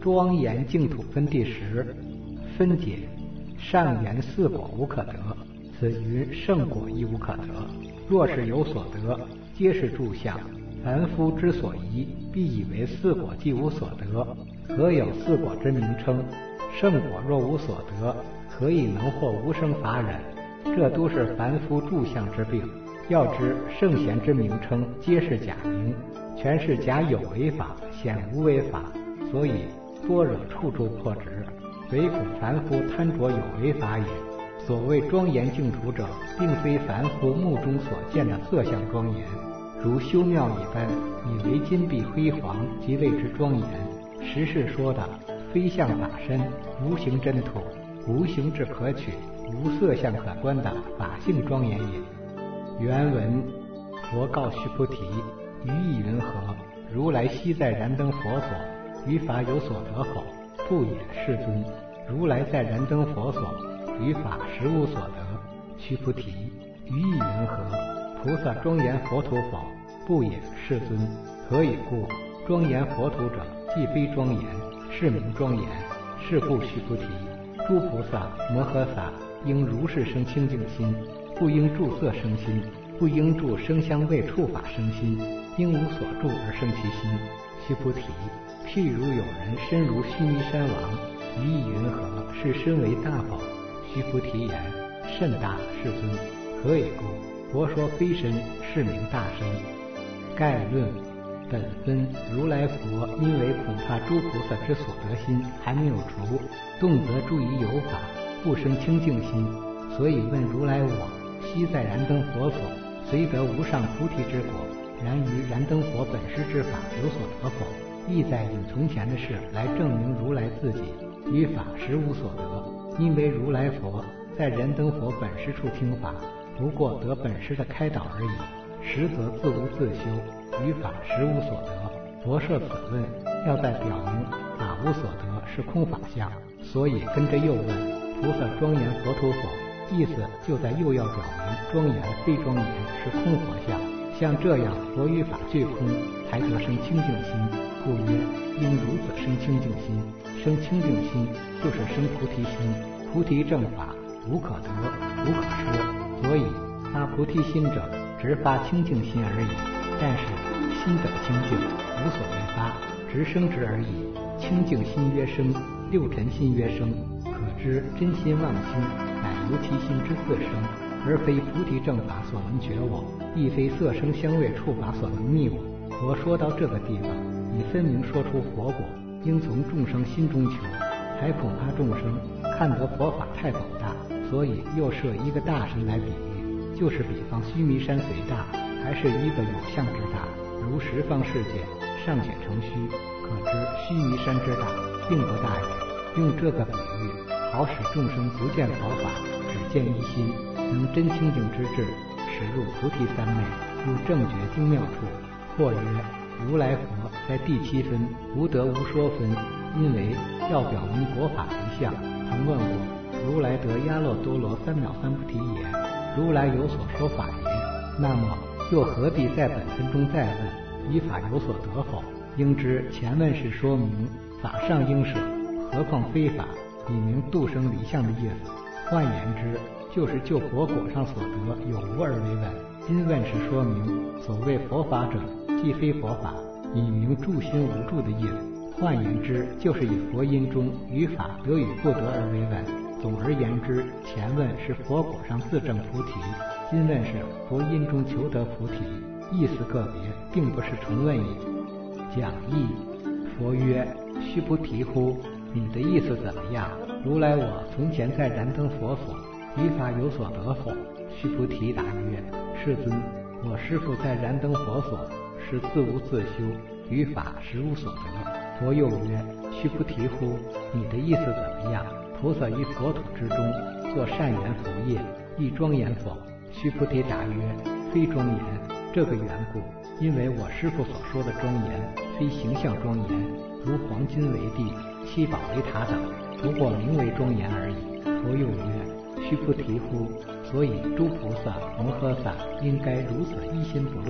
庄严净土分第10。分解：上言四果无可得，此云圣果亦无可得。若是有所得，皆是住相。凡夫之所疑，必以为四果既无所得，何有四果之名称？圣果若无所得，何以能获无生法忍？这都是凡夫住相之病。要知圣贤之名称皆是假名，全是假有为法，显无为法，所以般若处处破执，唯恐凡夫贪着有为法也。所谓庄严净土者，并非凡夫目中所见的色相庄严，如修庙一般，以为金碧辉煌，即谓之庄严。实是说的非相法身，无形真土，无形质可取，无色相可观的法性庄严也。原文：佛告须菩提，于意云何？如来昔在燃灯佛所，于法有所得否？不也，世尊。如来在燃灯佛所，于法实无所得。须菩提，于意云何？菩萨庄严佛土否？不也，世尊。何以故？庄严佛土者，既非庄严，是名庄严。是故须菩提，诸菩萨摩诃萨应如是生清净心，不应住色生心，不应住声香味触法生心，应无所住而生其心。须菩提，譬如有人身如须弥山王，于意云何？是身为大否？须菩提言：甚大，世尊。何以故？佛说非身，是名大身。概论：本分如来佛因为恐怕诸菩萨之所得心还没有除，动则住于有法，不生清净心，所以问如来我：昔在燃灯佛所，虽得无上菩提之果，然于燃灯佛本师之法有所得否？意在引从前的事来证明如来自己于法实无所得。因为如来佛在燃灯佛本师处听法，不过得本师的开导而已，实则自无自修，于法实无所得。佛设此问，要在表明法无所得是空法相，所以跟着又问菩萨庄严佛土否？意思就在又要表明庄严非庄严是空佛相。像这样佛于法俱空，才得生清净心。故曰：应如此生清净心。生清净心就是生菩提心，菩提正法无可得，无可说。所以发菩提心者，只发清净心而已。但是心本清净，无所谓发，直生之而已。清净心曰生，六尘心曰生。可知真心妄心，乃由其心之自生，而非菩提正法所能觉我，亦非色声香味触法所能觅我。佛说到这个地方，已分明说出佛果应从众生心中求，还恐怕众生看得佛法太广大，所以又设一个大神来比喻，就是比方须弥山虽大，还是一个有相之大，如十方世界尚且成虚，可知须弥山之大并不大也。用这个比喻，好使众生不见佛法，只见一心，能真清净之智，驶入菩提三昧，入正觉精妙处。或曰：如来佛在第7分无得无说分，因为要表明果法为相，曾问过如来得迦洛多罗3藐三菩提也，如来有所说法也。那么又何必在本分中再问于法有所得否？应知前问是说明法上应舍，何况非法，以明度生离相的意思。换言之，就是就佛果上所得有无而为问。今问是说明所谓佛法者，既非佛法，以明住心无住的意思。换言之，就是以佛因中于法得与不得而为问。总而言之，前问是佛果上自证菩提，今问是佛因中求得菩提，意思个别，并不是重问也。讲义：佛曰：须菩提乎，你的意思怎么样？如来我从前在燃灯佛所，于法有所得否？须菩提答曰：世尊，我师父在燃灯佛所，是自无自修，于法实无所得。佛又曰：须菩提乎，你的意思怎么样？菩萨于佛土之中做善缘福业，亦庄严否？须菩提答曰：非庄严。这个缘故，因为我师父所说的庄严，非形象庄严，如黄金为地，七宝为塔等，不过名为庄严而已。佛又曰：须菩提乎，所以诸菩萨摩诃萨应该如此一心不乱，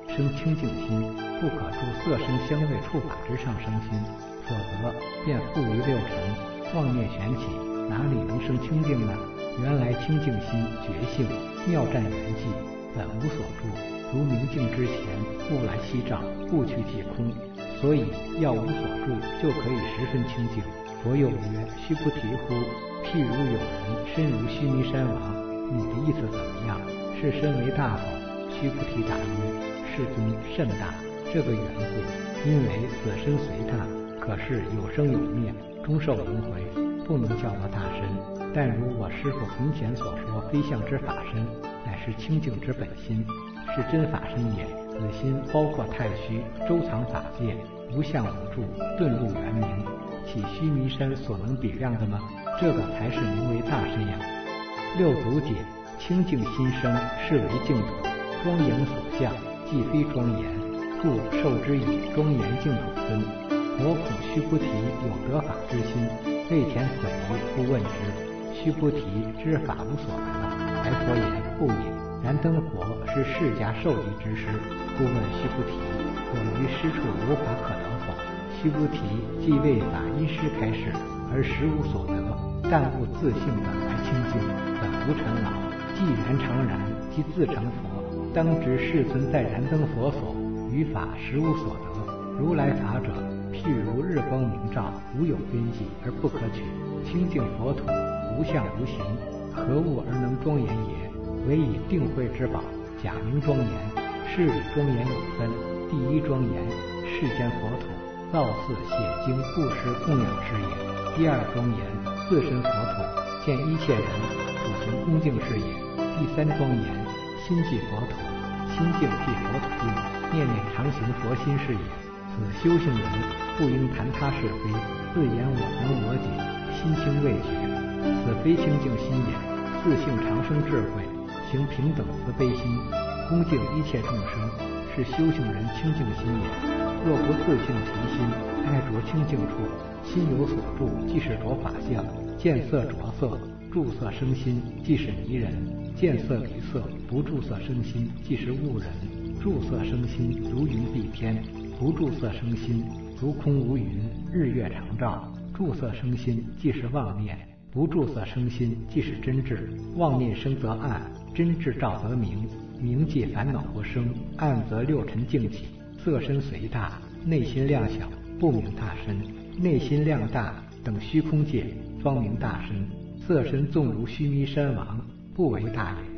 生清净心，不可住色声香味触法之上生心，否则便复于六尘，妄念旋起，哪里能生清净呢？原来清净心觉性妙占缘际，本无所住，如明镜之前，雾来夕照，不去即空，所以要无所住，就可以十分清净。佛又曰：须菩提乎，譬如有人身如须弥山王，你的意思怎么样？是身为大否？须菩提答曰：世尊，甚大。这个缘故，因为此身虽大，可是有生有灭，终受轮回，不能叫做大身。但如我师父从前所说非相之法身，乃是清净之本心，是真法身也。此心包括太虚，周藏法界，无相无住，顿入圆明，岂须弥山所能比量的吗？这个才是名为大身呀。六祖解：清净心生，是为净土，庄严所向，既非庄严，故受之以庄严净土分。我恐须菩提有得法之心，未遣此疑，不问之。须菩提知法无所得。白佛言：不也。燃灯佛是释迦授记之师，故问须菩提：我于师处无法可得否？须菩提既为法因师开示，而实无所得，但悟自性的来清净，本无尘劳。既然常然，即自成佛。当知世尊在燃灯佛所，于法实无所得。如来法者，譬如日光明照，无有边际而不可取。清净佛土，无相无形，何物而能庄严也？唯以定慧之宝，假名庄严。是以庄严有分：第一庄严，世间佛土，造寺写经布施供养事业；第二庄严，自身佛土，见一切人处行恭敬事业；第三庄严，心即佛土，心境即佛土地，念念常行佛心事业。此修行人不应谈他是非，自言我能我己，心清未觉，此非清净心也。自性常生智慧，行平等慈悲心，恭敬一切众生，是修行人清净心也。若不自性其心，爱着清净处，心有所住，即是着法相；见色着色，住色生心，即是迷人；见色离色，不住色生心，即是悟人。住色生心，如云蔽天；不住色生心，如空无云，日月常照。住色生心，即是妄念；不住色生心，即是真智。妄念生则暗，真智照则明。明即烦恼不生，暗则六尘净起。色身虽大，内心量小，不明大身；内心量大，等虚空界，方明大身。色身纵如须弥山王，不为大也。